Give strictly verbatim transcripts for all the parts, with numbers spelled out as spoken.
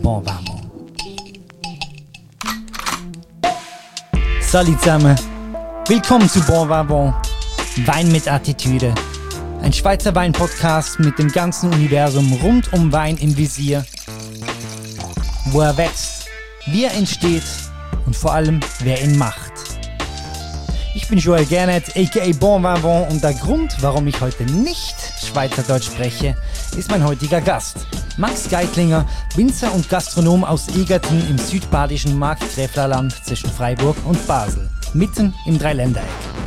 Bon Vin. Salut zusammen, willkommen zu Bon Vin, Wein mit Attitüde. Ein Schweizer Wein-Podcast mit dem ganzen Universum rund um Wein im Visier. Wo er wächst, wie er entsteht und vor allem, wer ihn macht. Ich bin Joel Gernet, aka Bon Vin, und der Grund, warum ich heute nicht Schweizerdeutsch spreche, ist mein heutiger Gast. Max Geitlinger, Winzer und Gastronom aus Egerten im südbadischen Markgräflerland zwischen Freiburg und Basel, mitten im Dreiländereck.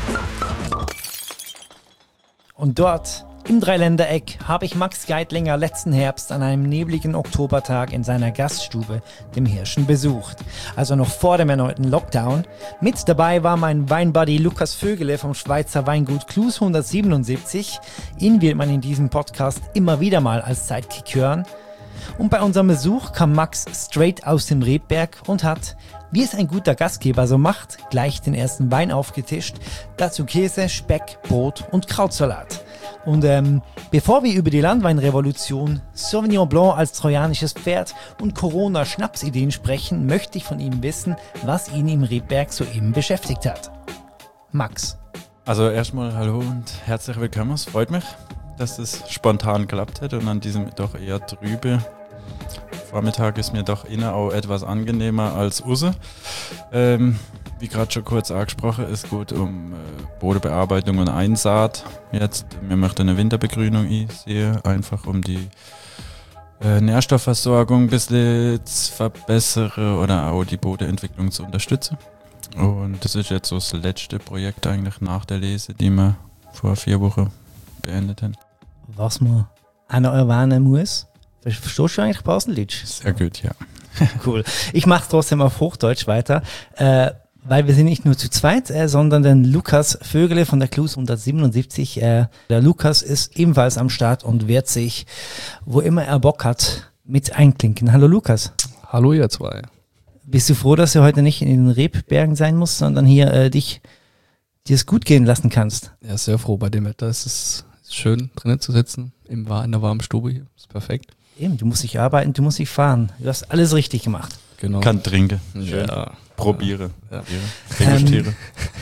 Und dort, im Dreiländereck, habe ich Max Geitlinger letzten Herbst an einem nebligen Oktobertag in seiner Gaststube, dem Hirschen, besucht. Also noch vor dem erneuten Lockdown. Mit dabei war mein Weinbuddy Lukas Vögele vom Schweizer Weingut Klus hundertsiebenundsiebzig. Ihn wird man in diesem Podcast immer wieder mal als Sidekick hören. Und bei unserem Besuch kam Max straight aus dem Rebberg und hat, wie es ein guter Gastgeber so macht, gleich den ersten Wein aufgetischt. Dazu Käse, Speck, Brot und Krautsalat. Und ähm, bevor wir über die Landweinrevolution, Sauvignon Blanc als trojanisches Pferd und Corona-Schnapsideen sprechen, möchte ich von ihm wissen, was ihn im Rebberg soeben beschäftigt hat. Max. Also erstmal hallo und herzlich willkommen. Es freut mich, dass das spontan geklappt hat und an diesem doch eher trübe Vormittag ist mir doch innen auch etwas angenehmer als außen. Ähm, wie gerade schon kurz angesprochen, es geht um äh, Bodenbearbeitung und Einsaat. Jetzt, wir möchten eine Winterbegrünung einsehen, einfach um die äh, Nährstoffversorgung ein bisschen zu verbessern oder auch die Bodenentwicklung zu unterstützen. Und das ist jetzt so das letzte Projekt eigentlich nach der Lese, die wir vor vier Wochen beendet haben. Was man auch noch erwähnen muss, verstehst du eigentlich Baseldeutsch? Sehr gut, ja. Cool. Ich mache trotzdem auf Hochdeutsch weiter, äh, weil wir sind nicht nur zu zweit, äh, sondern den Lukas Vögele von der Klus hundertsiebenundsiebzig. Äh, der Lukas ist ebenfalls am Start und wird sich, wo immer er Bock hat, mit einklinken. Hallo Lukas. Hallo ihr zwei. Bist du froh, dass du heute nicht in den Rebbergen sein musst, sondern hier äh, dich dir es gut gehen lassen kannst? Ja, sehr froh bei dem Wetter. Es ist schön drinnen zu sitzen, im, in der warmen Stube hier. Ist perfekt. Eben, du musst nicht arbeiten, du musst nicht fahren. Du hast alles richtig gemacht. Genau. Kann trinken. Schön. Ja. Probiere. Ja. Ähm,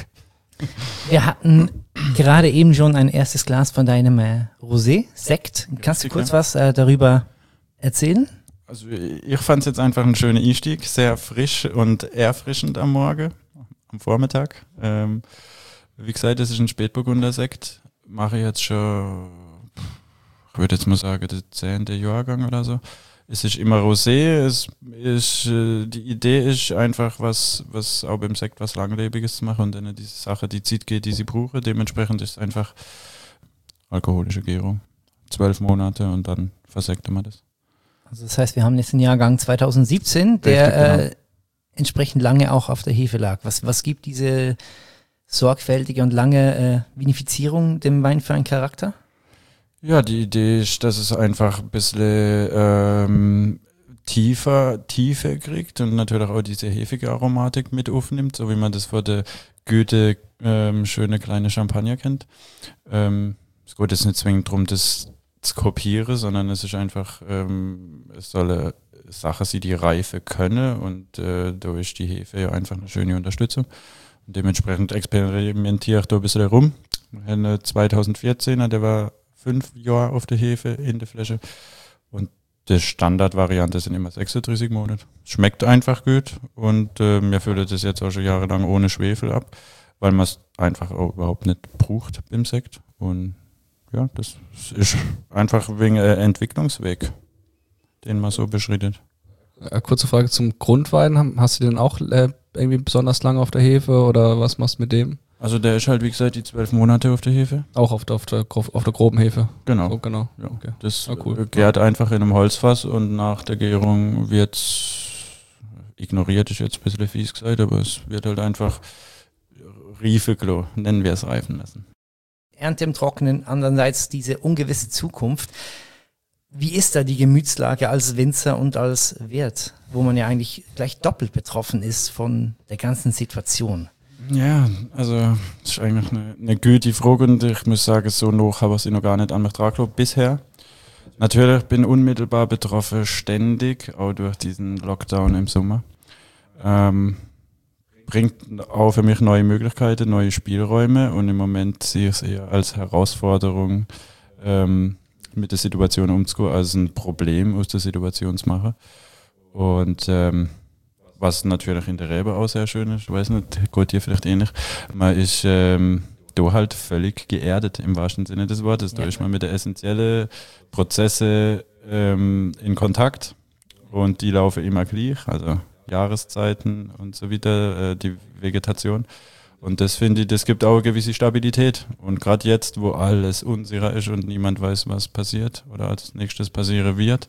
wir hatten gerade eben schon ein erstes Glas von deinem äh, Rosé, Sekt. Kannst du kurz was äh, darüber erzählen? Also ich fand es jetzt einfach ein schöner Einstieg, sehr frisch und erfrischend am Morgen, am Vormittag. Ähm, wie gesagt, das ist ein Spätburgunder-Sekt. Mache ich jetzt schon, ich würde jetzt mal sagen, der zehnte Jahrgang oder so. Es ist immer Rosé. Es ist, äh, die Idee ist einfach, was, was auch beim Sekt was Langlebiges zu machen und dann diese Sache, die Zeit geht, die sie brauchen. Dementsprechend ist es einfach alkoholische Gärung. Zwölf Monate und dann versekten wir das. Also das heißt, wir haben jetzt den Jahrgang zweitausendsiebzehn, der Richtig, genau. äh, entsprechend lange auch auf der Hefe lag. Was, was gibt diese sorgfältige und lange äh, Vinifizierung dem Wein für einen Charakter? Ja, die Idee ist, dass es einfach ein bisschen ähm, tiefer, Tiefe kriegt und natürlich auch diese hefige Aromatik mit aufnimmt, so wie man das vor der Güte ähm, schöne kleine Champagner kennt. Ähm, es geht jetzt nicht zwingend darum, das zu kopieren, sondern es ist einfach, ähm, es soll eine Sache sein, die Reife können und äh, da ist die Hefe ja einfach eine schöne Unterstützung. Und dementsprechend experimentiere ich da ein bisschen rum. Eine zweitausendvierzehner, der war fünf Jahre auf der Hefe in der Flasche und die Standardvariante sind immer sechsunddreißig Monate. Schmeckt einfach gut und äh, wir füllen das jetzt auch schon jahrelang ohne Schwefel ab, weil man es einfach auch überhaupt nicht braucht im Sekt und ja, das ist einfach wegen äh, Entwicklungsweg, den man so beschreitet. Äh, kurze Frage zum Grundwein. Hast du den auch äh, irgendwie besonders lange auf der Hefe oder was machst du mit dem? Also der ist halt, wie gesagt, die zwölf Monate auf der Hefe. Auch auf der, auf der, auf der groben Hefe? Genau. So, genau. Ja. Okay. Das ah, cool. gärt einfach in einem Holzfass und nach der Gärung wird ignoriert, ist jetzt ein bisschen fies gesagt, aber es wird halt einfach Riefeklo, nennen wir es, reifen lassen. Ernte im Trockenen, andererseits diese ungewisse Zukunft. Wie ist da die Gemütslage als Winzer und als Wirt, wo man ja eigentlich gleich doppelt betroffen ist von der ganzen Situation? Ja, also das ist eigentlich eine, eine gute Frage und ich muss sagen, so noch habe ich sie noch gar nicht an mich dran geglaubt bisher. Natürlich bin unmittelbar betroffen, ständig, auch durch diesen Lockdown im Sommer. Ähm, bringt auch für mich neue Möglichkeiten, neue Spielräume und im Moment sehe ich es eher als Herausforderung, ähm, mit der Situation umzugehen, als ein Problem aus der Situation zu machen. Und ähm, was natürlich in der Rebe auch sehr schön ist, ich weiß nicht, geht dir vielleicht ähnlich, man ist ähm, da halt völlig geerdet im wahrsten Sinne des Wortes. Da ja. ist man mit den essentiellen Prozessen ähm, in Kontakt und die laufen immer gleich, also Jahreszeiten und so weiter, äh, die Vegetation. Und das finde ich, das gibt auch eine gewisse Stabilität. Und gerade jetzt, wo alles unsicher ist und niemand weiß, was passiert oder als nächstes passieren wird,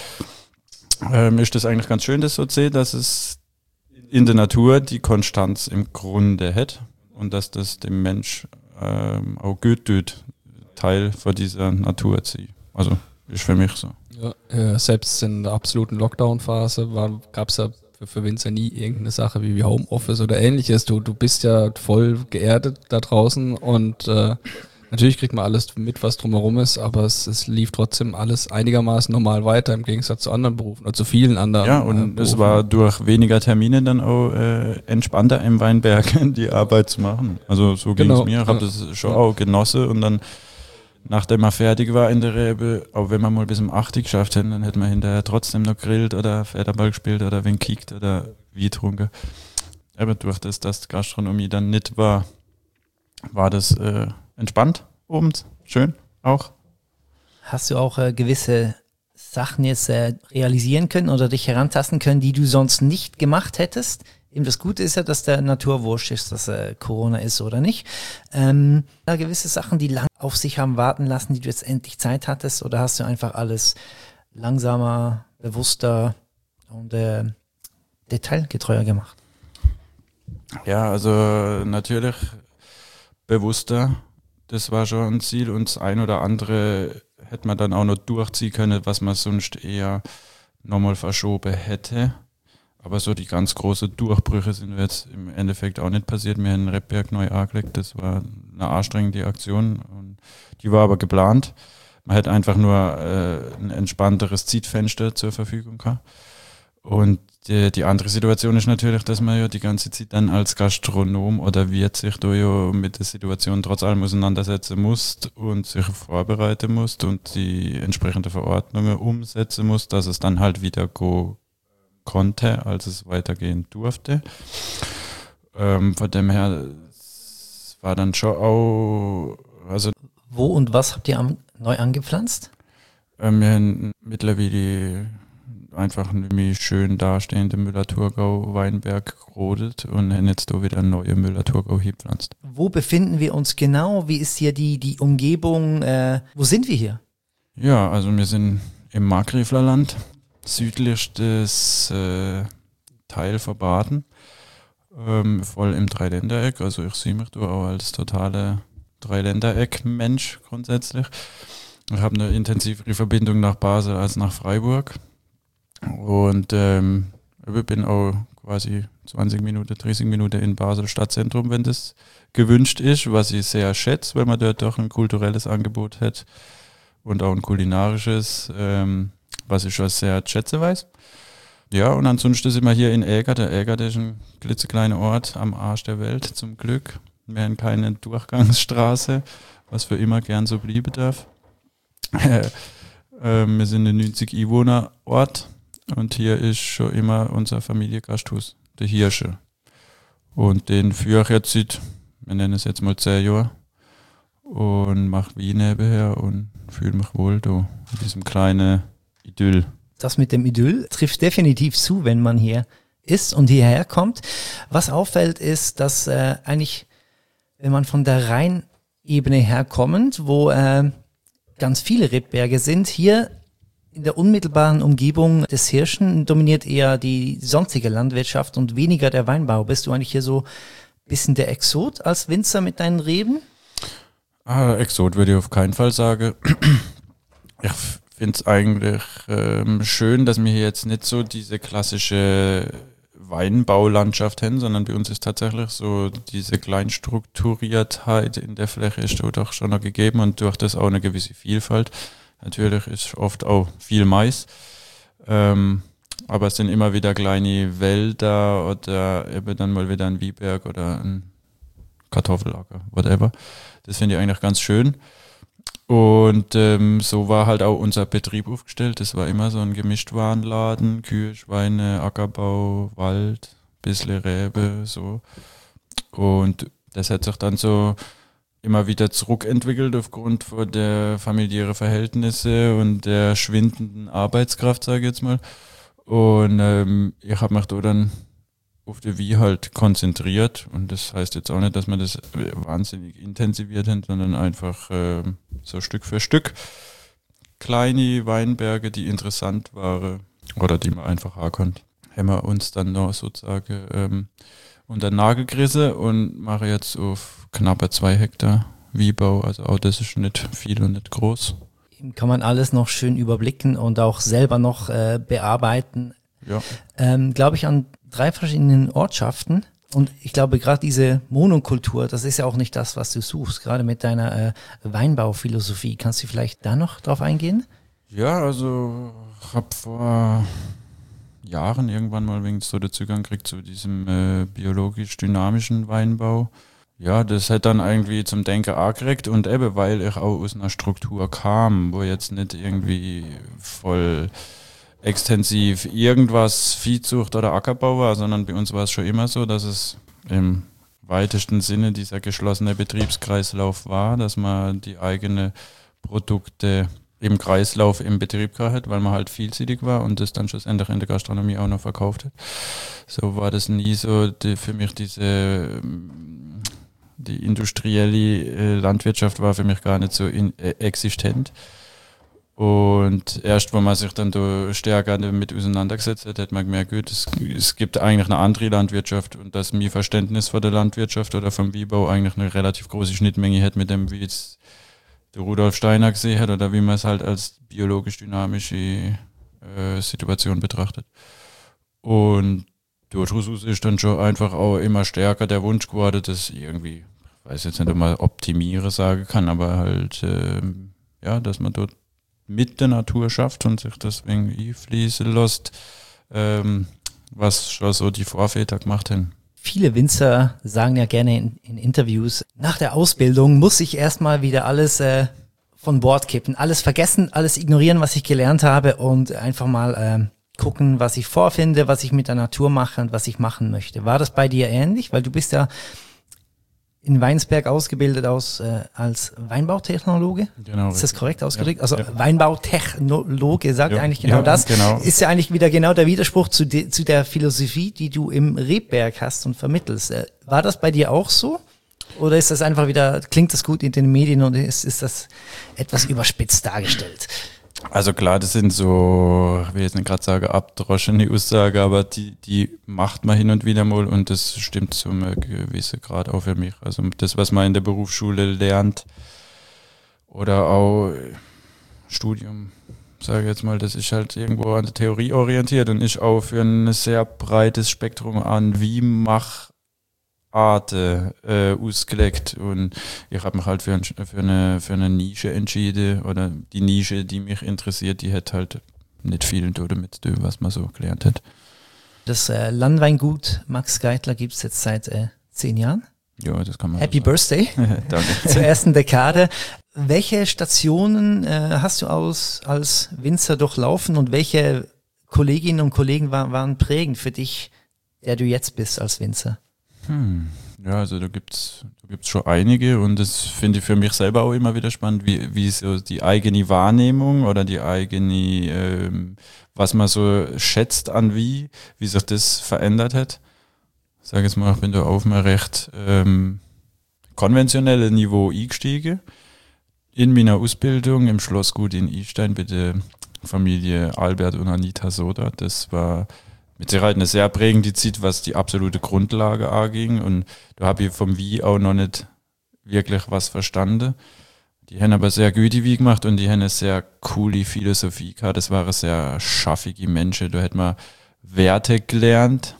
ähm, ist das eigentlich ganz schön, das so zu sehen, dass es in der Natur die Konstanz im Grunde hat und dass das dem Mensch ähm, auch gut tut, Teil von dieser Natur zu sein. Also ist für mich so. Ja, äh, selbst in der absoluten Lockdown-Phase gab es ja für, für Winzer nie irgendeine Sache wie, wie Homeoffice oder ähnliches. Du, du bist ja voll geerdet da draußen und äh, natürlich kriegt man alles mit, was drumherum ist, aber es, es lief trotzdem alles einigermaßen normal weiter im Gegensatz zu anderen Berufen oder zu vielen anderen. Ja, und äh, es war durch weniger Termine dann auch äh, entspannter im Weinberg die Arbeit zu machen. Also so ging es genau. mir. Ich habe das schon ja. auch genossen und dann, nachdem man fertig war in der Rebe, auch wenn man mal bis um acht Uhr geschafft hätte, dann hätte man hinterher trotzdem noch grillt oder Federball gespielt oder wenn kickt oder wie getrunken. Aber durch das, dass die Gastronomie dann nicht war, war das äh, entspannt, abends, schön auch. Hast du auch äh, gewisse Sachen jetzt äh, realisieren können oder dich herantasten können, die du sonst nicht gemacht hättest? Eben das Gute ist ja, dass der Natur wurscht ist, dass äh, Corona ist oder nicht. Ähm, da gewisse Sachen, die lang auf sich haben warten lassen, die du jetzt endlich Zeit hattest, oder hast du einfach alles langsamer, bewusster und äh, detailgetreuer gemacht? Ja, also natürlich bewusster, das war schon ein Ziel und das ein oder andere hätte man dann auch noch durchziehen können, was man sonst eher nochmal verschoben hätte. Aber so die ganz großen Durchbrüche sind jetzt im Endeffekt auch nicht passiert. Wir haben in Rebberg neu angelegt, das war eine anstrengende Aktion und die war aber geplant. Man hätte einfach nur äh, ein entspannteres Zeitfenster zur Verfügung gehabt. Und die, die andere Situation ist natürlich, dass man ja die ganze Zeit dann als Gastronom oder Wirt sich da ja mit der Situation trotz allem auseinandersetzen muss und sich vorbereiten muss und die entsprechenden Verordnungen umsetzen muss, dass es dann halt wieder go konnte, als es weitergehen durfte. Ähm, von dem her war dann schon auch, also wo und was habt ihr am, neu angepflanzt? Ähm, wir haben mittlerweile einfach nämlich schön dastehende Müller-Thurgau-Weinberg gerodet und haben jetzt da wieder eine neue Müller-Thurgau gepflanzt. Wo befinden wir uns genau? Wie ist hier die, die Umgebung? Äh, wo sind wir hier? Ja, also wir sind im Markgräflerland, südlichstes äh, Teil von Baden, ähm, voll im Dreiländereck. Also ich sehe mich da auch als totale Dreiländereck-Mensch grundsätzlich. Ich habe eine intensivere Verbindung nach Basel als nach Freiburg. Und ähm, ich bin auch quasi zwanzig Minuten, dreißig Minuten in Basel Stadtzentrum, wenn das gewünscht ist, was ich sehr schätze, weil man dort doch ein kulturelles Angebot hat und auch ein kulinarisches, ähm, was ich schon sehr schätze weiß. Ja, und ansonsten sind wir hier in Äger. Der Äger, der ist ein klitzekleiner Ort am Arsch der Welt, zum Glück. Wir haben keine Durchgangsstraße, was für immer gern so bleiben darf. äh, wir sind ein neunzig Einwohner Ort. Und hier ist schon immer unser Familiengasthaus, der Hirsche. Und den führe ich jetzt seit, wir nennen es jetzt mal zehn Jahre. Und mache Wein nebenher und fühle mich wohl da in diesem kleinen Idyll. Das mit dem Idyll trifft definitiv zu, wenn man hier ist und hierher kommt. Was auffällt ist, dass äh, eigentlich, wenn man von der Rheinebene herkommend, wo äh, ganz viele Rebberge sind, hier in der unmittelbaren Umgebung des Hirschen dominiert eher die sonstige Landwirtschaft und weniger der Weinbau. Bist du eigentlich hier so ein bisschen der Exot als Winzer mit deinen Reben? Ah, Exot würde ich auf keinen Fall sagen. Ich finde es eigentlich ähm, schön, dass wir hier jetzt nicht so diese klassische Weinbaulandschaft haben, sondern bei uns ist tatsächlich so diese Kleinstrukturiertheit in der Fläche ist doch schon noch gegeben und durch das auch eine gewisse Vielfalt Natürlich ist oft auch viel Mais. Ähm, aber es sind immer wieder kleine Wälder oder eben dann mal wieder ein Wieberg oder ein Kartoffelacker, whatever. Das finde ich eigentlich ganz schön. Und ähm, so war halt auch unser Betrieb aufgestellt. Das war immer so ein Gemischtwarenladen, Kühe, Schweine, Ackerbau, Wald, bisschen Rebe, so. Und das hat sich dann so immer wieder zurückentwickelt aufgrund von der familiären Verhältnisse und der schwindenden Arbeitskraft, sage ich jetzt mal. Und ähm, ich habe mich da dann auf die Wie halt konzentriert. Und das heißt jetzt auch nicht, dass man das wahnsinnig intensiviert hat, sondern einfach äh, so Stück für Stück kleine Weinberge, die interessant waren oder die man einfach haben konnte, haben wir uns dann noch sozusagen ähm, unter den Nagel gerissen und mache jetzt auf knappe zwei Hektar Wiebau. Also auch das ist nicht viel und nicht groß. Kann man alles noch schön überblicken und auch selber noch äh, bearbeiten. Ja. Ähm, glaube ich an drei verschiedenen Ortschaften. Und ich glaube gerade diese Monokultur, das ist ja auch nicht das, was du suchst. Gerade mit deiner äh, Weinbauphilosophie. Kannst du vielleicht da noch drauf eingehen? Ja, also ich habe vor Jahren irgendwann mal wegen so den Zugang gekriegt zu diesem äh, biologisch-dynamischen Weinbau. Ja, das hat dann irgendwie zum Denken angeregt und eben, weil ich auch aus einer Struktur kam, wo jetzt nicht irgendwie voll extensiv irgendwas Viehzucht oder Ackerbau war, sondern bei uns war es schon immer so, dass es im weitesten Sinne dieser geschlossene Betriebskreislauf war, dass man die eigenen Produkte im Kreislauf im Betrieb gehabt hat, weil man halt vielseitig war und das dann schlussendlich in der Gastronomie auch noch verkauft hat. So war das nie so die, für mich diese die industrielle äh, Landwirtschaft war für mich gar nicht so in, äh, existent. Und erst, wo man sich dann da stärker damit auseinandergesetzt hat, hat man gemerkt, gut, es, es gibt eigentlich eine andere Landwirtschaft und dass mein Verständnis von der Landwirtschaft oder vom Wiebau eigentlich eine relativ große Schnittmenge hat mit dem, wie jetzt der Rudolf Steiner gesehen hat oder wie man es halt als biologisch-dynamische äh, Situation betrachtet. Und daraus ist dann schon einfach auch immer stärker der Wunsch geworden, dass irgendwie, ich weiß jetzt nicht, ob man optimiere sagen kann, aber halt, äh, ja, dass man dort mit der Natur schafft und sich deswegen einfließen lässt, ähm, was schon so die Vorväter gemacht haben. Viele Winzer sagen ja gerne in, in Interviews, nach der Ausbildung muss ich erstmal wieder alles äh, von Bord kippen, alles vergessen, alles ignorieren, was ich gelernt habe und einfach mal äh, gucken, was ich vorfinde, was ich mit der Natur mache und was ich machen möchte. War das bei dir ähnlich? Weil du bist ja in Weinsberg ausgebildet aus, äh, als Weinbautechnologe. Genau. Ist das korrekt ausgedrückt? Ja. Also ja. Weinbautechnologe sagt ja. eigentlich genau ja, das. Genau. Ist ja eigentlich wieder genau der Widerspruch zu, de, zu der Philosophie, die du im Rebberg hast und vermittelst. Äh, war das bei dir auch so? Oder ist das einfach wieder, klingt das gut in den Medien und ist, ist das etwas überspitzt dargestellt? Also klar, das sind so, ich will jetzt nicht gerade sagen, abdroschene Aussage, aber die, die macht man hin und wieder mal und das stimmt zum gewissen Grad auch für mich. Also das, was man in der Berufsschule lernt oder auch Studium, sage ich jetzt mal, das ist halt irgendwo an der Theorie orientiert und ist auch für ein sehr breites Spektrum an wie mach Arten äh, ausgelegt und ich habe mich halt für, ein, für, eine, für eine Nische entschieden oder die Nische, die mich interessiert, die hat halt nicht viel damit, was man so gelernt hat. Das äh, Landweingut Max Geitler gibt es jetzt seit äh, zehn Jahren. Ja, das kann man. Happy so Birthday. Danke. Zur ersten Dekade. Welche Stationen äh, hast du aus, als Winzer durchlaufen und welche Kolleginnen und Kollegen war, waren prägend für dich, der du jetzt bist als Winzer? Hm. Ja, also da gibt's, da gibt's schon einige und das finde ich für mich selber auch immer wieder spannend, wie, wie so die eigene Wahrnehmung oder die eigene, ähm, was man so schätzt an wie, wie sich das verändert hat. Ich sage jetzt mal, ich bin da auf ein recht ähm, konventionelles Niveau eingestiegen. In meiner Ausbildung im Schlossgut in Istein bei der Familie Albert und Anita Soda. Das war mit Sicherheit eine sehr prägende Zeit, was die absolute Grundlage anging. Und da habe ich vom Wie auch noch nicht wirklich was verstanden. Die haben aber sehr gute Wie gemacht und die haben eine sehr coole Philosophie gehabt. Das waren sehr schaffige Menschen. Da hat man Werte gelernt,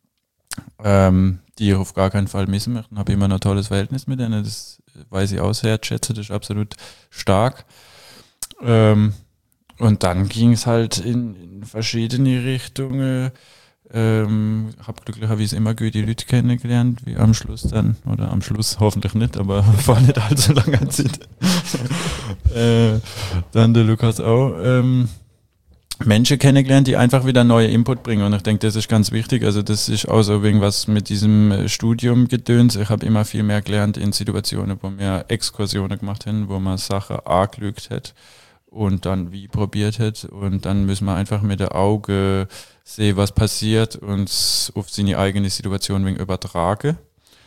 ähm, die ich auf gar keinen Fall missen möchte. Ich habe immer noch ein tolles Verhältnis mit denen. Das weiß ich auch sehr schätze. Das ist absolut stark. Ähm, und dann ging es halt in, in verschiedene Richtungen. Ähm, habe glücklicherweise immer gute Leute kennengelernt, wie am Schluss dann, oder am Schluss hoffentlich nicht, aber vor nicht allzu langer Zeit. äh, dann der Lukas auch. Ähm, Menschen kennengelernt, die einfach wieder neue Input bringen. Und ich denke, das ist ganz wichtig. Also das ist auch so irgendwas mit diesem Studium gedöns. Ich habe immer viel mehr gelernt in Situationen, wo wir Exkursionen gemacht haben, wo man Sachen angelügt hat und dann wie probiert hat. Und dann müssen wir einfach mit der Auge sehen, was passiert und auf seine eigene Situation wegen übertragen.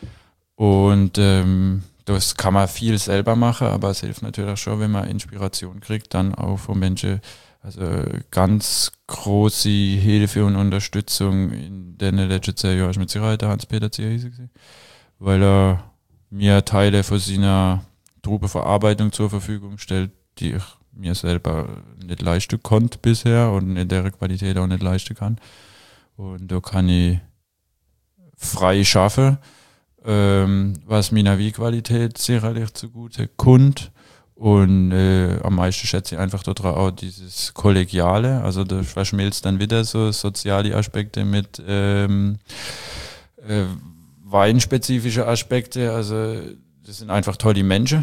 Und ähm, das kann man viel selber machen, aber es hilft natürlich schon, wenn man Inspiration kriegt, dann auch von Menschen. Also ganz große Hilfe und Unterstützung in den letzten zehn Jahren ist mit Sicherheit der Hans-Peter Zierhiese gewesen, weil er mir Teile von seiner Trubeverarbeitung zur Verfügung stellt, die ich mir selber nicht leisten konnte bisher und in der Qualität auch nicht leisten kann. Und da kann ich frei schaffen, ähm, was meiner Wie-Qualität sicherlich zugute kommt. Und äh, am meisten schätze ich einfach daran auch dieses Kollegiale, also da verschmilzt dann wieder so soziale Aspekte mit ähm, äh, weinspezifische Aspekte, also das sind einfach tolle Menschen,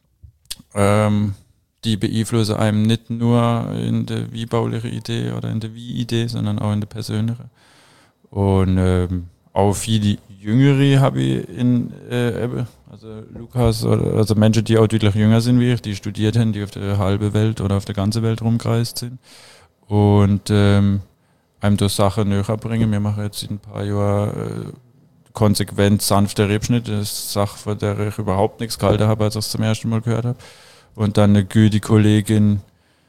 ähm, die beeinflussen einem nicht nur in der wie-baulichen Idee oder in der wie-Idee, sondern auch in der persönlichen. Und ähm, auch viele Jüngere habe ich in äh, eben, also Lukas, oder, also Menschen, die auch deutlich jünger sind wie ich, die studiert haben, die auf der halben Welt oder auf der ganzen Welt rumgereist sind und ähm, einem durch Sachen näher bringen. Wir machen jetzt in ein paar Jahren äh, konsequent sanfte Rebschnitt, das ist eine Sache, von der ich überhaupt nichts gehalten habe, als ich es zum ersten Mal gehört habe. Und dann eine gute Kollegin,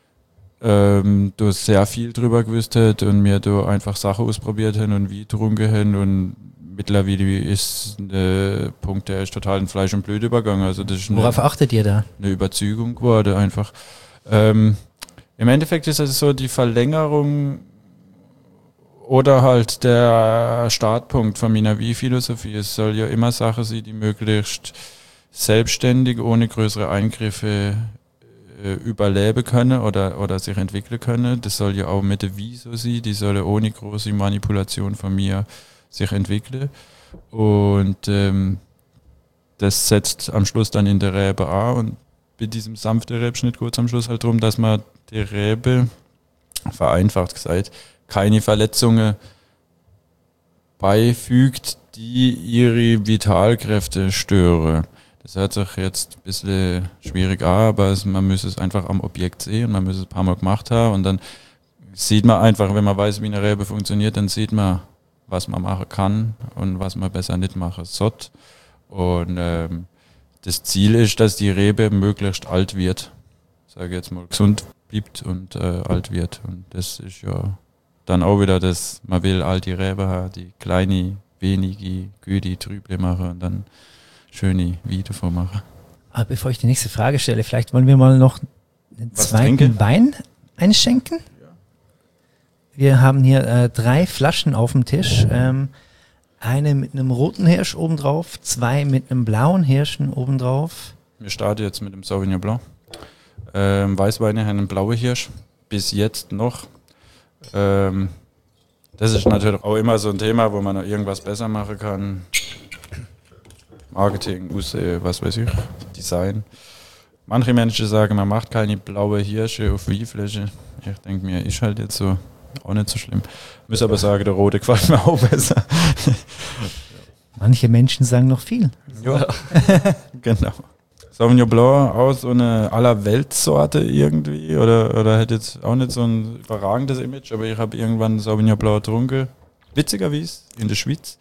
ähm, da sehr viel drüber gewusst hat und mir da einfach Sachen ausprobiert haben und wie getrunken haben und mittlerweile ist der Punkt, der ist total in Fleisch und Blut übergegangen. Also das ist eine, Worauf achtet ihr da? Eine Überzeugung geworden einfach. Ähm, Im Endeffekt ist es so die Verlängerung oder halt der Startpunkt von meiner Wie-Philosophie. Es soll ja immer Sachen sein, die möglichst selbstständig, ohne größere Eingriffe äh, überleben können oder, oder sich entwickeln können. Das soll ja auch mit der Wie so sein, die soll ohne große Manipulation von mir sich entwickeln. Und ähm, das setzt am Schluss dann in der Rebe an. Und bei diesem sanften Rebschnitt geht es am Schluss halt darum, dass man die Rebe, vereinfacht gesagt, keine Verletzungen beifügt, die ihre Vitalkräfte stören. Das hört sich jetzt ein bisschen schwierig an, aber es, man muss es einfach am Objekt sehen, man muss es ein paar Mal gemacht haben und dann sieht man einfach, wenn man weiß, wie eine Rebe funktioniert, dann sieht man, was man machen kann und was man besser nicht machen sollte. Und ähm, das Ziel ist, dass die Rebe möglichst alt wird. Sage jetzt mal, gesund bleibt und äh, alt wird. Und das ist ja dann auch wieder das, man will alte Rebe haben, die kleine, wenige, gute Trüble machen und dann schöne Weine davon machen. Aber bevor ich die nächste Frage stelle, vielleicht wollen wir mal noch einen Was zweiten trinken? Wein einschenken. Wir haben hier äh, drei Flaschen auf dem Tisch. Ähm, eine mit einem roten Hirsch obendrauf, zwei mit einem blauen Hirschen obendrauf. Wir starten jetzt mit dem Sauvignon Blanc. Ähm, Weißweine haben einen blauen Hirsch. Bis jetzt noch. Ähm, das ist natürlich auch immer so ein Thema, wo man noch irgendwas besser machen kann. Marketing, Aussehen, was weiß ich, Design. Manche Menschen sagen, man macht keine blaue Hirsche auf Weinfläche. Ich denke mir, ist halt jetzt so. Auch nicht so schlimm. Ich muss aber sagen, der rote gefällt mir auch besser. Manche Menschen sagen noch viel. Ja, genau. Sauvignon Blanc auch so eine Allerweltssorte irgendwie oder, oder hat jetzt auch nicht so ein überragendes Image, aber ich habe irgendwann Sauvignon Blanc getrunken. Witzigerweise in der Schweiz.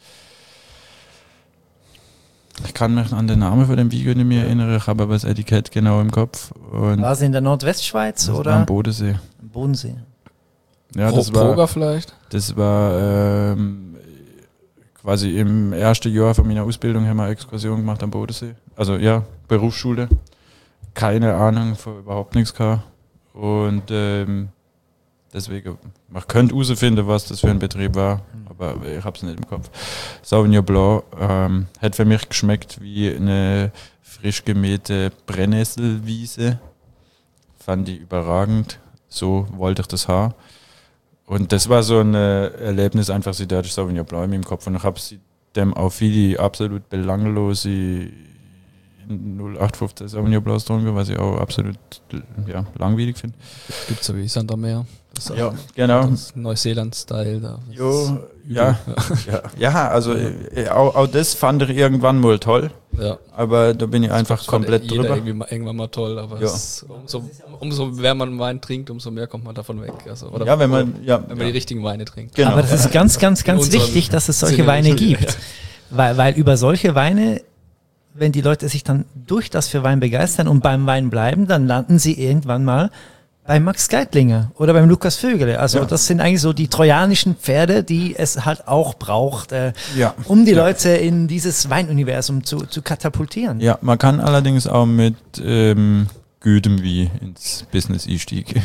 Ich kann mich an den Namen von dem Video nicht mehr erinnern, ich habe aber das Etikett genau im Kopf. Und War sie in der Nordwestschweiz das oder? war am Bodensee. Am Bodensee. Ja, Pro- das war, Proger vielleicht? das war ähm, quasi im ersten Jahr von meiner Ausbildung haben wir eine Exkursion gemacht am Bodensee. Also ja, Berufsschule. Keine Ahnung, von überhaupt nichts gehabt. Und ähm, deswegen, man könnte herausfinden, was das für ein Betrieb war, aber ich habe es nicht im Kopf. Sauvignon Blanc ähm, hat für mich geschmeckt wie eine frisch gemähte Brennnesselwiese. fand ich überragend. So wollte ich das haben. Und das war so ein äh, Erlebnis, einfach sie da Sauvignon Blanc im Kopf. Und ich habe sie dem auch viele absolut belanglose null acht fünfzehn Sauvignon Blanc getrunken, was ich auch absolut ja, langweilig finde. Gibt es so wie Sandermeer. Ja, genau. Neuseeland-Style. Da. Jo, ja, ja, ja, also äh, auch, auch das fand ich irgendwann mal toll. Ja. Aber da bin ich einfach das komplett jeder drüber. Irgendwie mal, irgendwann mal toll, aber Ja. es, umso, umso mehr man Wein trinkt, umso mehr kommt man davon weg. Also, oder Ja, wenn man, ja, wenn man ja. die richtigen Weine trinkt. Genau. Aber das ist ganz, ganz, ganz unserem wichtig, dass es solche Sinne Weine nicht. gibt. Weil, weil über solche Weine, wenn die Leute sich dann durch das für Wein begeistern und beim Wein bleiben, dann landen sie irgendwann mal bei Max Geitlinger oder beim Lukas Vögele. Also Ja. das sind eigentlich so die trojanischen Pferde, die es halt auch braucht, äh, Ja. um die Ja. Leute in dieses Weinuniversum zu, zu katapultieren. Ja, man kann allerdings auch mit ähm, gutem Wie ins Business einsteigen.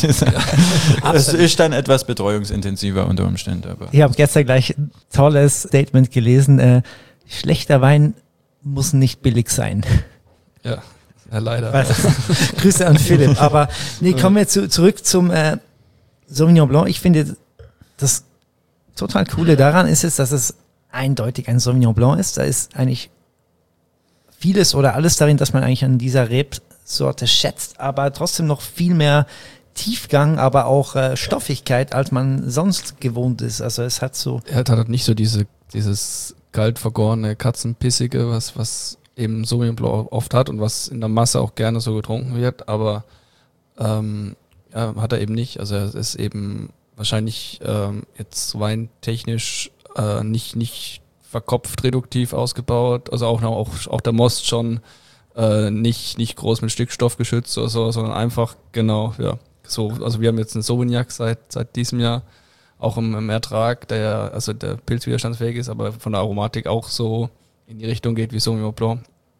Das ist dann etwas betreuungsintensiver unter Umständen. Aber Ich habe gestern gleich ein tolles Statement gelesen. Äh, schlechter Wein muss nicht billig sein. Ja, ja leider. Was? Grüße an Philipp. Aber nee, kommen wir zu, zurück zum äh, Sauvignon Blanc. Ich finde, das total Coole daran ist es, dass es eindeutig ein Sauvignon Blanc ist. Da ist eigentlich vieles oder alles darin, dass man eigentlich an dieser Rebsorte schätzt, aber trotzdem noch viel mehr Tiefgang, aber auch äh, Stoffigkeit, als man sonst gewohnt ist. Also es hat so... Er hat halt nicht so diese, dieses kalt vergorene, katzenpissige, was, was eben Sauvignon Blanc oft hat und was in der Masse auch gerne so getrunken wird, aber ähm, ja, hat er eben nicht. Also er ist eben wahrscheinlich ähm, jetzt weintechnisch äh, nicht, nicht verkopft reduktiv ausgebaut, also auch, auch, auch der Most schon äh, nicht, nicht groß mit Stickstoff geschützt oder so, sondern einfach, genau, ja, so, also wir haben jetzt einen Sauvignac seit, seit diesem Jahr, auch im, im Ertrag, der, also der pilzwiderstandsfähig ist, aber von der Aromatik auch so in die Richtung geht wie Sauvignon Blanc.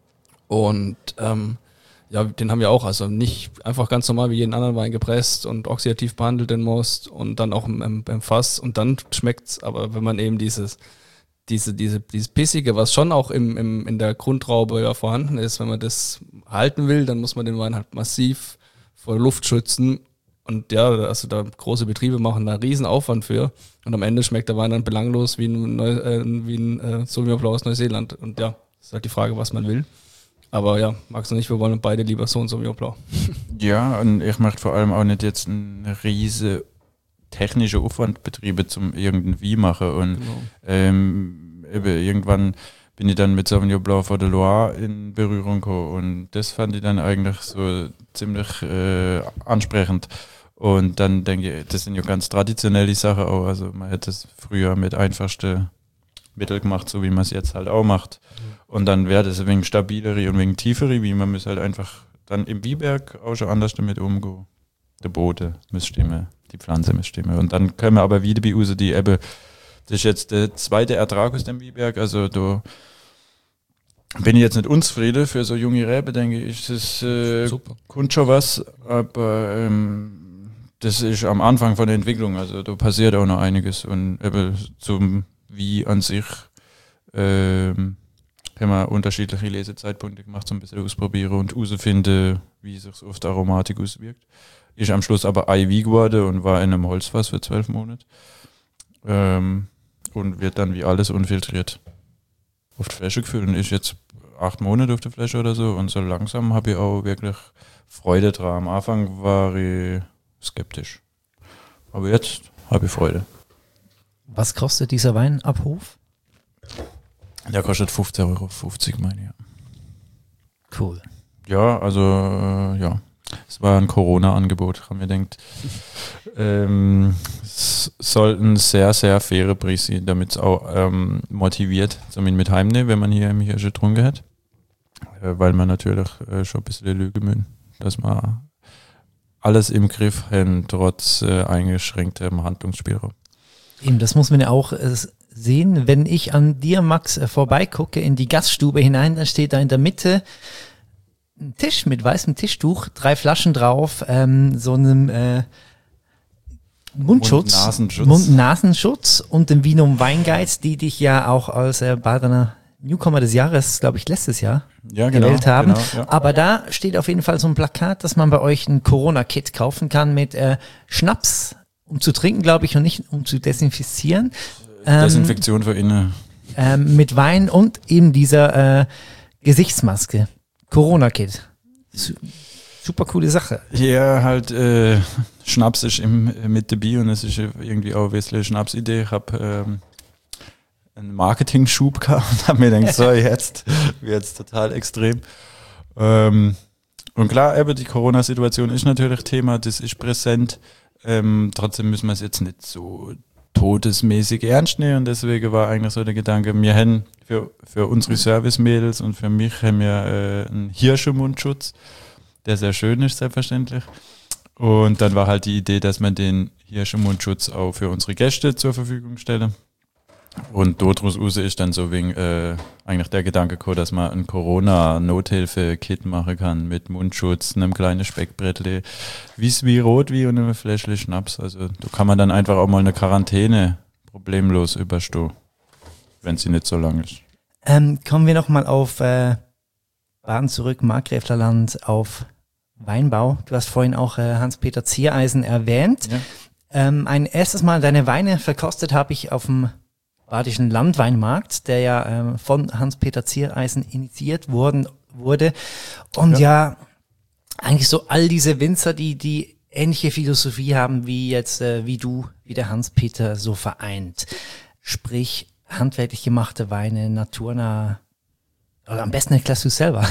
Und ähm, ja, den haben wir auch, also nicht einfach ganz normal wie jeden anderen Wein gepresst und oxidativ behandelt den Most und dann auch im, im, im Fass und dann schmeckt's, aber wenn man eben dieses diese, diese, dieses Pissige, was schon auch im, im, in der Grundtraube ja vorhanden ist, wenn man das halten will, dann muss man den Wein halt massiv vor Luft schützen. Und ja, also da große Betriebe machen da einen riesen Aufwand für. Und am Ende schmeckt der Wein dann belanglos wie ein, Neu, äh, wie ein äh, Sauvignon Blanc aus Neuseeland. Und ja, ist halt die Frage, was man will. Aber ja, magst du nicht, wir wollen beide lieber so ein Sauvignon Blanc. ja, und ich möchte vor allem auch nicht jetzt eine riese technische Aufwandbetriebe zum irgendwie machen. Und Genau. ähm, eben, irgendwann bin ich dann mit Sauvignon Blanc vor der Loire in Berührung gekommen und das fand ich dann eigentlich so ziemlich äh, ansprechend. Und dann denke ich, das sind ja ganz traditionelle Sachen auch. Also man hätte es früher mit einfachsten Mitteln gemacht, so wie man es jetzt halt auch macht. Und dann wäre das wegen stabilere und wegen tiefere, wie man muss halt einfach dann im Wieberg auch schon anders damit umgehen. Der Boden muss stimmen, die Pflanze muss stimmen. Und dann können wir aber wieder bei uns die Ebbe, das ist jetzt der zweite Ertrag aus dem Wieberg, also da bin ich jetzt nicht unzufrieden für so junge Rebe, denke ich, das äh, kommt schon was, aber ähm, das ist am Anfang von der Entwicklung, also da passiert auch noch einiges und eben zum Wie an sich ähm, haben wir unterschiedliche Lesezeitpunkte gemacht, so ein bisschen ausprobieren und herausfinden, wie sich so auf die Aromatik auswirkt. Ist am Schluss aber I V geworden und war in einem Holzfass für zwölf Monate. Ähm, und wird dann wie alles unfiltriert auf die Flasche gefüllt und ist jetzt acht Monate auf der Flasche oder so und so langsam habe ich auch wirklich Freude dran. Am Anfang war ich skeptisch, aber jetzt habe ich Freude. Was kostet dieser Wein ab Hof? Der kostet fünfzehn Euro fünfzig, meine ich. Ja. Cool. Ja, also äh, ja, es war ein Corona-Angebot, haben wir gedacht. ähm, es sollten sehr, sehr faire Preis sein, damit es auch ähm, motiviert, zumindest mit heimnehmen, wenn man hier im Hirsch getrunken hat. Äh, weil man natürlich äh, schon ein bisschen lügen müssen, dass man alles im Griff haben, trotz äh, eingeschränktem Handlungsspielraum. Eben, das muss man ja auch äh, sehen. Wenn ich an dir, Max, äh, vorbeigucke in die Gaststube hinein, dann steht da in der Mitte ein Tisch mit weißem Tischtuch, drei Flaschen drauf, ähm, so einem äh, Mundschutz, Mund-Nasenschutz. Mund-Nasenschutz und dem Vinum Weinguide, die dich ja auch als äh, Badener Newcomer des Jahres, glaube ich, letztes Jahr ja, genau, gewählt haben. Genau, ja. Aber da steht auf jeden Fall so ein Plakat, dass man bei euch ein Corona-Kit kaufen kann mit äh, Schnaps, um zu trinken, glaube ich, und nicht um zu desinfizieren. Ähm, Desinfektion für innen. Ähm, mit Wein und eben dieser äh, Gesichtsmaske. Corona-Kit. Su- super coole Sache. Ja, halt äh, Schnaps ist im, mit dabei und es ist irgendwie auch ein bisschen eine Schnapsidee. Ich habe ähm, einen Marketing-Schub gehabt und habe mir gedacht, so jetzt wird es total extrem. Ähm, und klar, eben die Corona-Situation ist natürlich Thema, das ist präsent. Ähm, trotzdem müssen wir es jetzt nicht so todesmäßig ernst nehmen und deswegen war eigentlich so der Gedanke, wir haben für, für unsere Service-Mädels und für mich haben wir äh, einen Hirschenmundschutz, der sehr schön ist, selbstverständlich. Und dann war halt die Idee, dass man den Hirschenmundschutz auch für unsere Gäste zur Verfügung stellen. Und daraus raus ist dann so wegen äh, eigentlich der Gedanke gekommen, dass man ein Corona-Nothilfe-Kit machen kann mit Mundschutz, einem kleinen Speckbrettle, wie wie Rotwein und einem Fläschchen Schnaps. Also da kann man dann einfach auch mal eine Quarantäne problemlos überstehen, wenn sie nicht so lang ist. Ähm, kommen wir nochmal auf äh, Baden zurück, Markgräflerland, auf Weinbau. Du hast vorhin auch äh, Hans-Peter Ziereisen erwähnt. Ja. Ähm, ein erstes Mal deine Weine verkostet habe ich auf dem Badischen Landweinmarkt, der ja ähm, von Hans-Peter Ziereisen initiiert worden wurde. Und ja. ja, eigentlich so all diese Winzer, die die ähnliche Philosophie haben, wie jetzt, äh, wie du, wie der Hans-Peter so vereint. Sprich, handwerklich gemachte Weine, naturnah, oder am besten erklärst du es selber.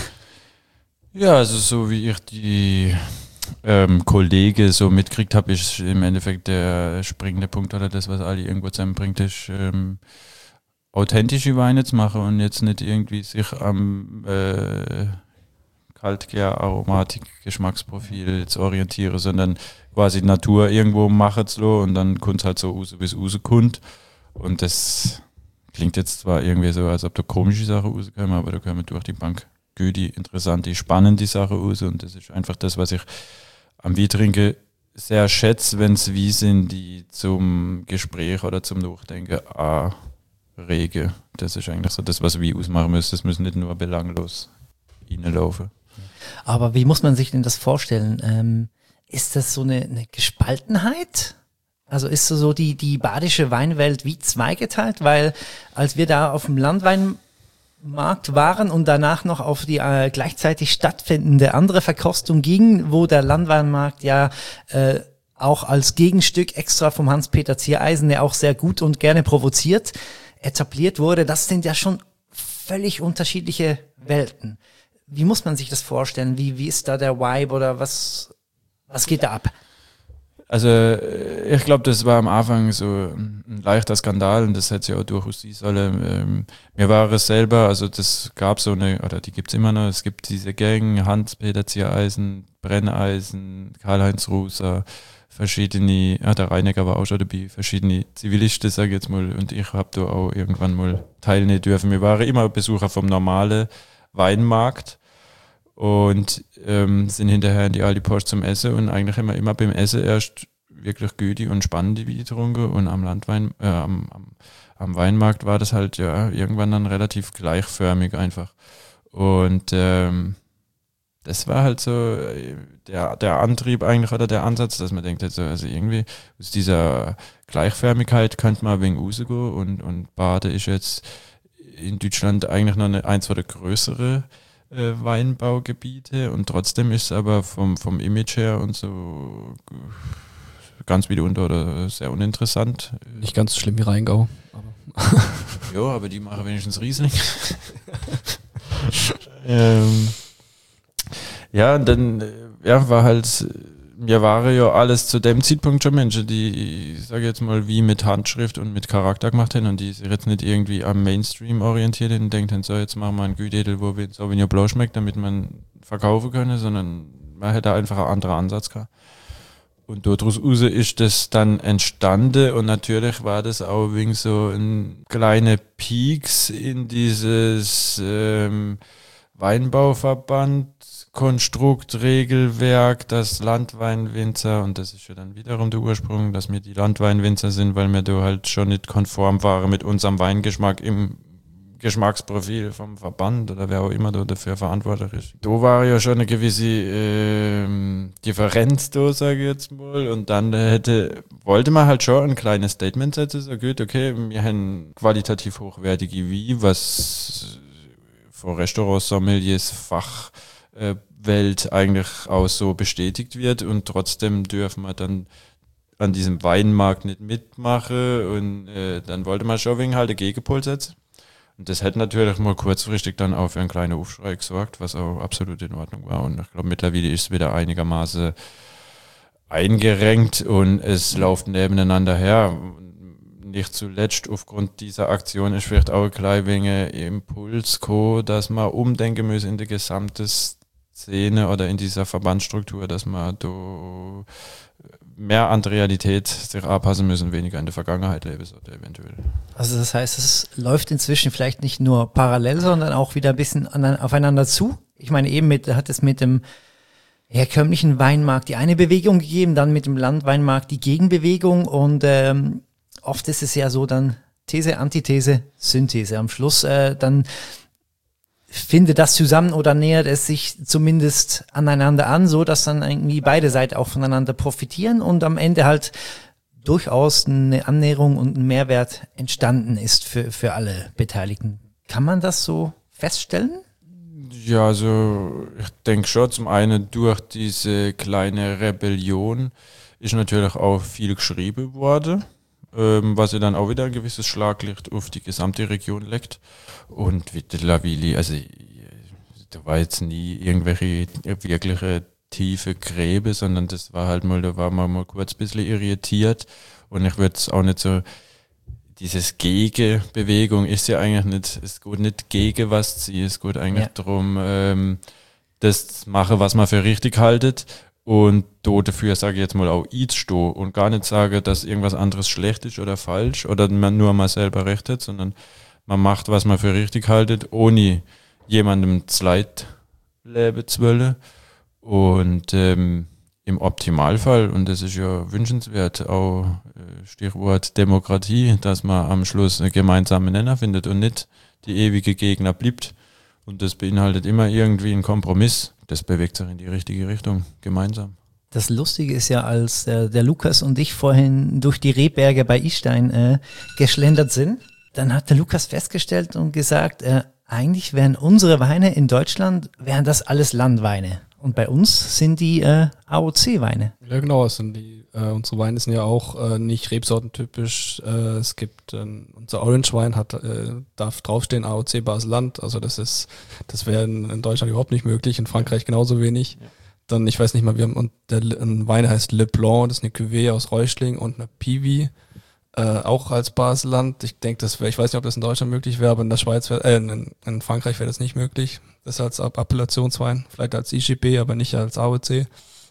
Ja, also so wie ich die ähm, Kollege so mitkriegt habe, ist im Endeffekt der springende Punkt oder das, was alle irgendwo zusammenbringt, ist ähm, authentische Weine zu machen und jetzt nicht irgendwie sich am äh, Kaltgär, Aromatik, Geschmacksprofil zu orientieren, sondern quasi Natur irgendwo machen zu lassen und dann kommt es halt so raus, wie es rauskommt. Und das klingt jetzt zwar irgendwie so, als ob da komische Sachen rauskommen, aber da kommen durch die Bank gute, interessante, spannende Sachen raus und das ist einfach das, was ich am Weintrinken sehr schätze, wenn es wie sind, die zum Gespräch oder zum Nachdenken anregen. Das ist eigentlich so das, was wir ausmachen müssen. Das müssen nicht nur belanglos reinlaufen. Aber wie muss man sich denn das vorstellen? Ähm, ist das so eine, eine Gespaltenheit? Also ist so die, die badische Weinwelt wie zweigeteilt? Weil als wir da auf dem Landweinmarkt waren und danach noch auf die äh, gleichzeitig stattfindende andere Verkostung ging, wo der Landweinmarkt ja äh, auch als Gegenstück extra vom Hans-Peter Ziereisen, der auch sehr gut und gerne provoziert, etabliert wurde, das sind ja schon völlig unterschiedliche Welten. Wie muss man sich das vorstellen? Wie, wie ist da der Vibe oder was, was geht da ab? Also ich glaube, das war am Anfang so ein leichter Skandal und das hätte sich auch durchaus sein sollen. Ähm, mir war es selber, also das gab so eine, oder die gibt es immer noch, es gibt diese Gang, Hans-Peter Ziereisen, Brenneisen, Karl-Heinz Ruser, verschiedene, ja, der Reinecker war auch schon dabei, verschiedene Zivilisten, sage ich jetzt mal, und ich habe da auch irgendwann mal teilnehmen dürfen. Wir waren immer Besucher vom normalen Weinmarkt und ähm, sind hinterher in die alte Post zum Essen und eigentlich haben wir immer beim Essen erst wirklich gute und spannende Weine getrunken und am Landwein, äh, am, am, am Weinmarkt war das halt ja irgendwann dann relativ gleichförmig einfach. Und ähm, das war halt so der, der Antrieb eigentlich oder der Ansatz, dass man denkt, also, also irgendwie aus dieser Gleichförmigkeit könnte man wegen rausgehen und, und Bade ist jetzt in Deutschland eigentlich noch eine, eins der größere äh, Weinbaugebiete und trotzdem ist es aber vom, vom Image her und so ganz wieder unter oder sehr uninteressant. Nicht ganz so schlimm wie Rheingau. Aber ja, aber die machen wenigstens Riesling. ähm, ja, und dann ja, war halt, mir waren ja alles zu dem Zeitpunkt schon Menschen, die, ich sage jetzt mal, wie mit Handschrift und mit Charakter gemacht haben und die sich jetzt nicht irgendwie am Mainstream orientiert haben und denken, so jetzt machen wir einen Gütedel, wo wir Sauvignon Blanc schmeckt, damit man verkaufen können, sondern man hätte einfach einen anderen Ansatz gehabt. Und daraus ist das dann entstanden und natürlich war das auch wegen so ein kleiner Peaks in dieses ähm, Weinbauverband, Konstrukt, Regelwerk, das Landweinwinzer und das ist ja dann wiederum der Ursprung, dass wir die Landweinwinzer sind, weil wir da halt schon nicht konform waren mit unserem Weingeschmack im Geschmacksprofil vom Verband oder wer auch immer da dafür verantwortlich ist. Da war ja schon eine gewisse ähm, Differenz da, sage ich jetzt mal. Und dann hätte, wollte man halt schon ein kleines Statement setzen, so gut, okay, wir haben qualitativ hochwertige Wein, was von Restaurants, Sommeliers, Fachwelt eigentlich auch so bestätigt wird und trotzdem dürfen wir dann an diesem Weinmarkt nicht mitmachen und äh, dann wollte man schon wegen halt einen Gegenpol setzen. Und das hätte natürlich mal kurzfristig dann auch für einen kleinen Aufschrei gesorgt, was auch absolut in Ordnung war. Und ich glaube, mittlerweile ist es wieder einigermaßen eingerenkt und es läuft nebeneinander her. Nicht zuletzt aufgrund dieser Aktion ist vielleicht auch ein klein wenig Impuls gekommen, dass man umdenken muss in der gesamten Szene oder in dieser Verbandsstruktur, dass man da mehr an die Realität sich anpassen müssen, weniger in der Vergangenheit leben sollte eventuell. Also das heißt, es läuft inzwischen vielleicht nicht nur parallel, sondern auch wieder ein bisschen an, aufeinander zu. Ich meine, eben mit, hat es mit dem herkömmlichen Weinmarkt die eine Bewegung gegeben, dann mit dem Landweinmarkt die Gegenbewegung und ähm, oft ist es ja so dann These, Antithese, Synthese. Am Schluss äh, dann findet das zusammen oder nähert es sich zumindest aneinander an, so dass dann irgendwie beide Seiten auch voneinander profitieren und am Ende halt durchaus eine Annäherung und ein Mehrwert entstanden ist für, für alle Beteiligten. Kann man das so feststellen? Ja, also ich denke schon, zum einen durch diese kleine Rebellion ist natürlich auch viel geschrieben worden, ähm, was ja dann auch wieder ein gewisses Schlaglicht auf die gesamte Region legt. Und mittlerweile, also da war jetzt nie irgendwelche wirkliche tiefe Gräbe, sondern das war halt mal, da war man mal kurz ein bisschen irritiert und ich würde es auch nicht so, dieses Gegenbewegung ist ja eigentlich nicht, es geht nicht gegen was ziehen, es geht eigentlich ja. darum, ähm, das zu machen, was man für richtig haltet und da dafür sage ich jetzt mal auch einzustehen und gar nicht sage, dass irgendwas anderes schlecht ist oder falsch oder man nur mal selber recht hat, sondern man macht, was man für richtig haltet, ohne jemandem zu Leid leben zu wollen. Und ähm, im Optimalfall, und das ist ja wünschenswert, auch äh, Stichwort Demokratie, dass man am Schluss einen gemeinsamen Nenner findet und nicht die ewige Gegner bleibt. Und das beinhaltet immer irgendwie einen Kompromiss. Das bewegt sich in die richtige Richtung, gemeinsam. Das Lustige ist ja, als äh, der Lukas und ich vorhin durch die Rehberge bei Istein äh, geschlendert sind, dann hat der Lukas festgestellt und gesagt, äh, eigentlich wären unsere Weine in Deutschland, wären das alles Landweine. Und bei uns sind die äh, A O C-Weine. Ja genau, es sind die, äh, unsere Weine sind ja auch äh, nicht rebsortentypisch. Äh, es gibt, äh, unser Orange-Wein hat, äh, darf draufstehen A O C Basel-Land. Also das ist, das wäre in, in Deutschland überhaupt nicht möglich, in Frankreich genauso wenig. Ja. Dann, ich weiß nicht mal, wir haben, und der ein Wein heißt Le Blanc, das ist eine Cuvée aus Reuschling und eine Piwi. Äh, auch als Basel-Land. Ich denke, das wäre, ich weiß nicht, ob das in Deutschland möglich wäre, aber in der Schweiz wäre, äh, in, in Frankreich wäre das nicht möglich. Das als Appellationswein, vielleicht als I G B, aber nicht als A O C.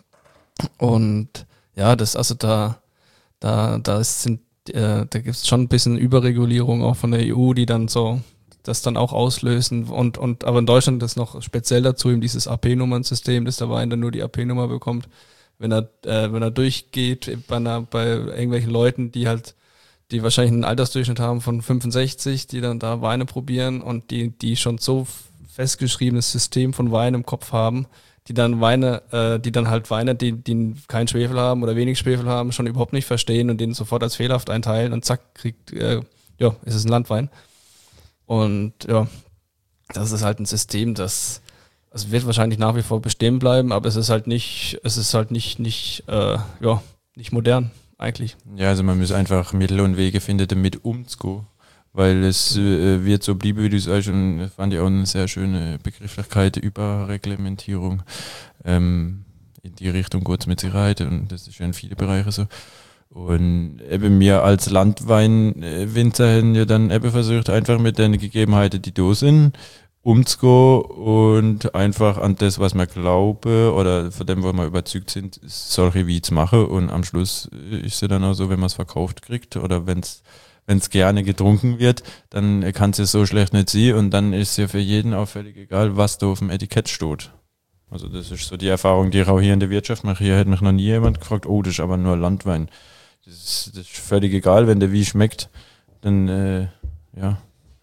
Und ja, das, also da, da, da sind, äh, da gibt es schon ein bisschen Überregulierung auch von der E U, die dann so das dann auch auslösen. Und, und aber in Deutschland ist noch speziell dazu eben dieses A P-Nummernsystem, dass der Wein dann nur die A P-Nummer bekommt, wenn er, äh, wenn er durchgeht bei einer, bei irgendwelchen Leuten, die halt die wahrscheinlich einen Altersdurchschnitt haben von fünfundsechzig, die dann da Weine probieren und die, die schon so festgeschriebenes System von Wein im Kopf haben, die dann Weine, äh, die dann halt Weine, die, die keinen Schwefel haben oder wenig Schwefel haben, schon überhaupt nicht verstehen und den sofort als fehlerhaft einteilen und zack, kriegt, äh, ja, ist es ein Landwein. Und ja, das ist halt ein System, das, also wird wahrscheinlich nach wie vor bestehen bleiben, aber es ist halt nicht, es ist halt nicht, nicht, äh, ja, nicht modern. Eigentlich. Ja, also man muss einfach Mittel und Wege finden, damit umzugehen, weil es äh, wird so bleiben, wie du sagst, und das fand ich auch eine sehr schöne Begrifflichkeit, Überreglementierung. Ähm, in die Richtung geht es mit Sicherheit und das ist ja in vielen Bereichen so. Und eben wir als Landweinwinzer haben ja dann eben versucht, einfach mit den Gegebenheiten, die da sind, umzugehen und einfach an das, was wir glauben oder von dem, wo wir überzeugt sind, solche Weine zu machen. Und am Schluss ist es ja dann auch so, wenn man es verkauft kriegt oder wenn es wenn es gerne getrunken wird, dann kann es ja so schlecht nicht sein und dann ist es ja für jeden auch völlig egal, was da auf dem Etikett steht. Also das ist so die Erfahrung, die ich auch hier in der Wirtschaft mache. Hier hätte mich noch nie jemand gefragt, oh, das ist aber nur Landwein. Das ist, das ist völlig egal, wenn der Wein schmeckt, dann äh, ja,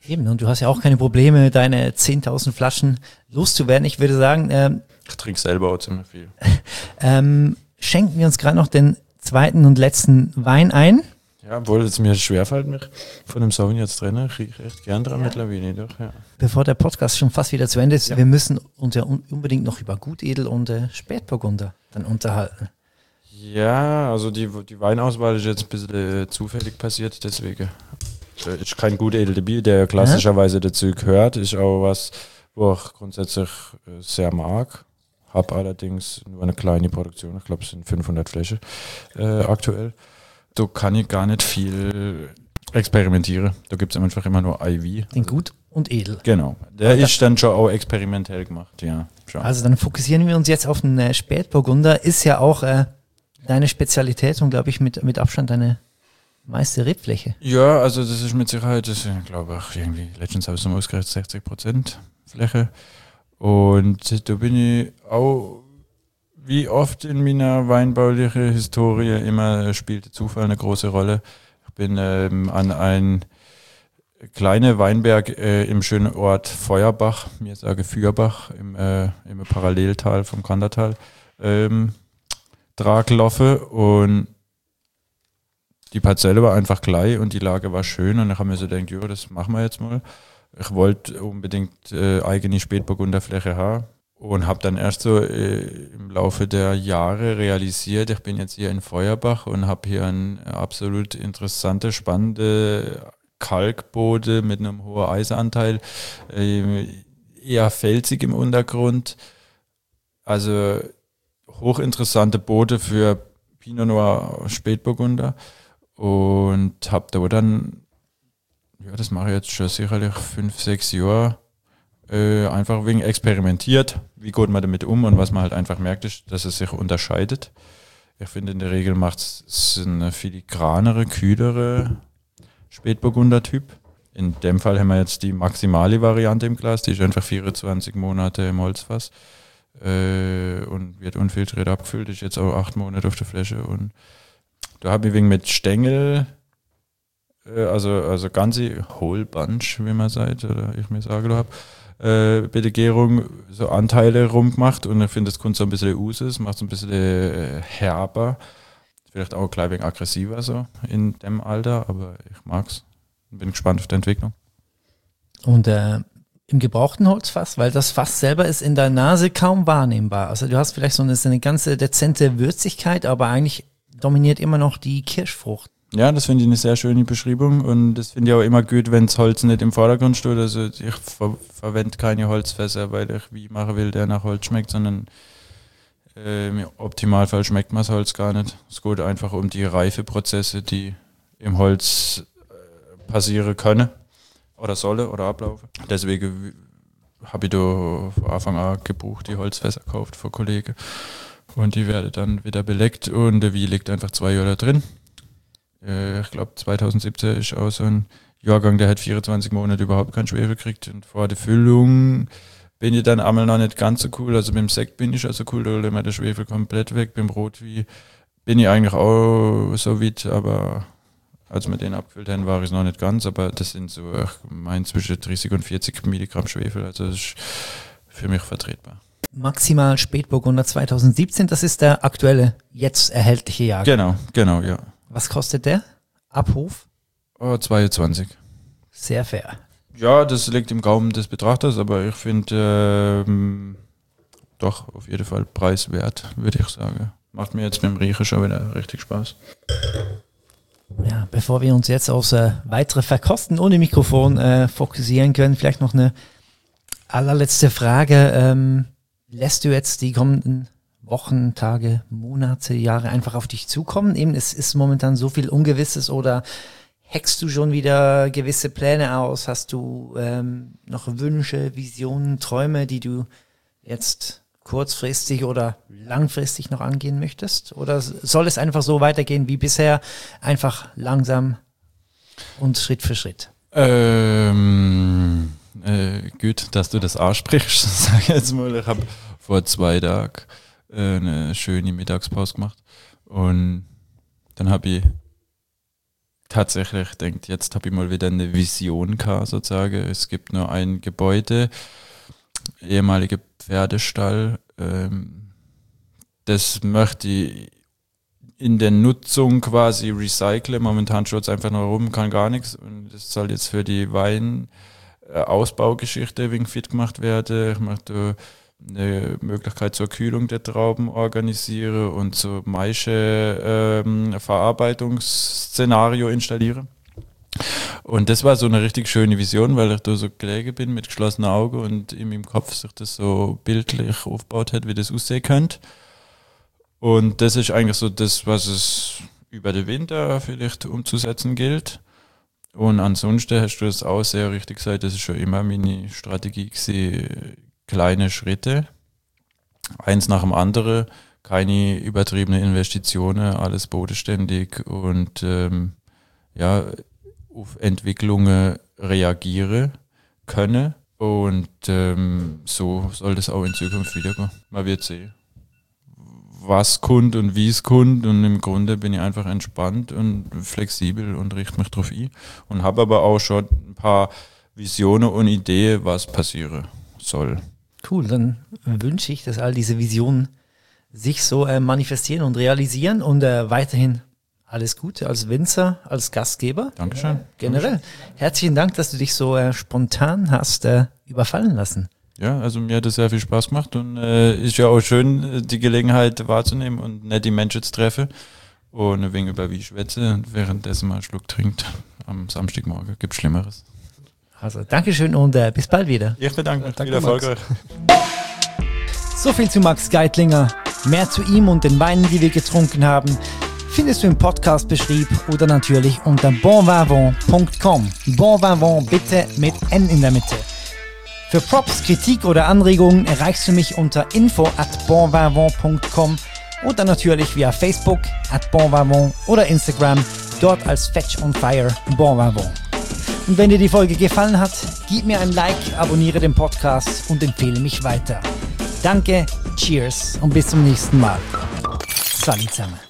Eben, und du hast ja auch keine Probleme, deine zehntausend Flaschen loszuwerden. Ich würde sagen, ähm, ich trinke selber auch ziemlich viel. ähm, schenken wir uns gerade noch den zweiten und letzten Wein ein. Ja, obwohl es mir schwerfällt, mich von dem Sauvignon jetzt trennen. Ich rieche echt gern dran ja. mittlerweile. Doch, ja. Bevor der Podcast schon fast wieder zu Ende ist, ja. wir müssen uns ja un- unbedingt noch über Gutedel und äh, Spätburgunder dann unterhalten. Ja, also die, die Weinauswahl ist jetzt ein bisschen äh, zufällig passiert, deswegen äh, ist kein Gutedel dabei, der klassischerweise ja. dazu gehört. Ist auch was, wo ich grundsätzlich äh, sehr mag. Habe allerdings nur eine kleine Produktion, ich glaube es sind fünfhundert Fläschchen äh, aktuell. Da kann ich gar nicht viel experimentieren. Da gibt es einfach immer nur I V. Den Gut und Edel. Genau. Der also ist dann schon auch experimentell gemacht, ja. Schon. Also dann fokussieren wir uns jetzt auf den äh, Spätburgunder. Ist ja auch äh, deine Spezialität und glaube ich mit, mit Abstand deine meiste Rebfläche. Ja, also das ist mit Sicherheit, das ist, glaube ich, irgendwie, letztens habe ich es mal ausgerechnet, sechzig Prozent Fläche. Und da bin ich auch, wie oft in meiner weinbaulichen Historie, immer spielt der Zufall eine große Rolle. Ich bin ähm, an einen kleinen Weinberg äh, im schönen Ort Feuerbach, mir sage Feuerbach, im, äh, im Paralleltal vom Kandertal, ähm, Draglaufe und die Parzelle war einfach klein und die Lage war schön und ich habe mir so gedacht, ja, das machen wir jetzt mal. Ich wollte unbedingt äh, eigene Spätburgunderfläche haben. Und habe dann erst so äh, im Laufe der Jahre realisiert, ich bin jetzt hier in Feuerbach und habe hier einen absolut interessante, spannende Kalkbode mit einem hohen Eisenanteil, äh, eher felsig im Untergrund. Also hochinteressante Bode für Pinot Noir Spätburgunder und habe da dann, ja, das mache ich jetzt schon sicherlich fünf, sechs Jahre, Äh, einfach wegen experimentiert, wie geht man damit um und was man halt einfach merkt, ist, dass es sich unterscheidet. Ich finde, in der Regel macht es eine filigranere, kühlere Spätburgunder-Typ. In dem Fall haben wir jetzt die maximale Variante im Glas, die ist einfach vierundzwanzig Monate im Holzfass äh, und wird unfiltriert abgefüllt, ist jetzt auch acht Monate auf der Fläche und da habe ich wegen mit Stängel, äh, also, also ganze Whole Bunch, wie man sagt, oder ich mir sage, habe, Äh, bei der Gärung so Anteile rumgemacht und ich finde, das kommt so ein bisschen Usus, macht es ein bisschen äh, herber, vielleicht auch gleich wegen aggressiver so in dem Alter, aber ich mag's. Bin gespannt auf die Entwicklung. Und äh, im gebrauchten Holzfass, weil das Fass selber ist in der Nase kaum wahrnehmbar. Also du hast vielleicht so eine, so eine ganze dezente Würzigkeit, aber eigentlich dominiert immer noch die Kirschfrucht. Ja, das finde ich eine sehr schöne Beschreibung und das finde ich auch immer gut, wenn das Holz nicht im Vordergrund steht. Also ich ver- verwende keine Holzfässer, weil ich wie machen will, der nach Holz schmeckt, sondern äh, im Optimalfall schmeckt man das Holz gar nicht. Es geht einfach um die Reifeprozesse, die im Holz äh, passieren können oder sollen oder ablaufen. Deswegen habe ich da von Anfang an gebucht, die Holzfässer gekauft von Kollegen und die werden dann wieder beleckt und der Wie liegt einfach zwei Jahre drin. Ich glaube zweitausendsiebzehn ist auch so ein Jahrgang, der hat vierundzwanzig Monate überhaupt keinen Schwefel gekriegt und vor der Füllung bin ich dann einmal noch nicht ganz so cool, also beim Sekt bin ich also cool, da holt immer der Schwefel komplett weg, beim Rotwein bin ich eigentlich auch so weit, aber als wir den abgefüllt haben, war ich es noch nicht ganz, aber das sind so, ich meine, zwischen dreißig und vierzig Milligramm Schwefel, also das ist für mich vertretbar. Maximal Spätburgunder zweitausendsiebzehn, das ist der aktuelle, jetzt erhältliche Jahrgang. Genau, genau, ja. Was kostet der? Abruf? Oh, zweiundzwanzig. Sehr fair. Ja, das liegt im Gaumen des Betrachters, aber ich finde ähm, doch auf jeden Fall preiswert, würde ich sagen. Macht mir jetzt mit dem Riechen schon wieder richtig Spaß. Ja, bevor wir uns jetzt aufs äh, weitere Verkosten ohne Mikrofon äh, fokussieren können, vielleicht noch eine allerletzte Frage. Ähm, lässt du jetzt die kommenden Wochen, Tage, Monate, Jahre einfach auf dich zukommen? Eben, es ist momentan so viel Ungewisses oder hackst du schon wieder gewisse Pläne aus? Hast du ähm, noch Wünsche, Visionen, Träume, die du jetzt kurzfristig oder langfristig noch angehen möchtest? Oder soll es einfach so weitergehen wie bisher, einfach langsam und Schritt für Schritt? Ähm, äh, gut, dass du das aussprichst, sag ich jetzt mal. Ich habe vor zwei Tagen eine schöne Mittagspause gemacht und dann habe ich tatsächlich denkt, jetzt habe ich mal wieder eine Vision gehabt, sozusagen. Es gibt nur ein Gebäude, ehemaliger Pferdestall. Ähm, das möchte ich in der Nutzung quasi recyceln. Momentan schaut es einfach nur rum, kann gar nichts. Und das soll jetzt für die Wein-Ausbaugeschichte ein wenig fit gemacht werden. Ich möchte eine Möglichkeit zur Kühlung der Trauben organisieren und so Maische ähm, Verarbeitungsszenario installieren. Und das war so eine richtig schöne Vision, weil ich da so gelegen bin mit geschlossenen Augen und in meinem Kopf sich das so bildlich aufgebaut hat, wie das aussehen könnte. Und das ist eigentlich so das, was es über den Winter vielleicht umzusetzen gilt. Und ansonsten hast du das auch sehr richtig gesagt, das ist schon immer meine Strategie gewesen, kleine Schritte, eins nach dem anderen, keine übertriebenen Investitionen, alles bodenständig und ähm, ja, auf Entwicklungen reagieren können. Und ähm, so soll das auch in Zukunft wieder gehen. Man wird sehen, was kommt und wie es kommt. Und im Grunde bin ich einfach entspannt und flexibel und richte mich drauf ein. Und habe aber auch schon ein paar Visionen und Ideen, was passieren soll. Cool, dann wünsche ich, dass all diese Visionen sich so äh, manifestieren und realisieren und äh, weiterhin alles Gute als Winzer, als Gastgeber. Dankeschön. Äh, generell. Dankeschön. Herzlichen Dank, dass du dich so äh, spontan hast äh, überfallen lassen. Ja, also mir hat es sehr viel Spaß gemacht und äh, ist ja auch schön, die Gelegenheit wahrzunehmen und nicht die Menschen zu treffen und ein wenig über wie schwätze und währenddessen mal einen Schluck trinkt am Samstagmorgen. Gibt Schlimmeres. Also Dankeschön und äh, bis bald wieder. Ich bedanke mich. Danke, viel erfolgreich. So viel zu Max Geitlinger. Mehr zu ihm und den Weinen, die wir getrunken haben, findest du im Podcast-Beschrieb oder natürlich unter bonvivant punkt com. Bonvivant bitte mit N in der Mitte. Für Props, Kritik oder Anregungen erreichst du mich unter info at bonvivant punkt com oder natürlich via Facebook at bonvivant oder Instagram, dort als Fetch on Fire Bonvivant. Und wenn dir die Folge gefallen hat, gib mir ein Like, abonniere den Podcast und empfehle mich weiter. Danke, cheers und bis zum nächsten Mal. Salut zusammen.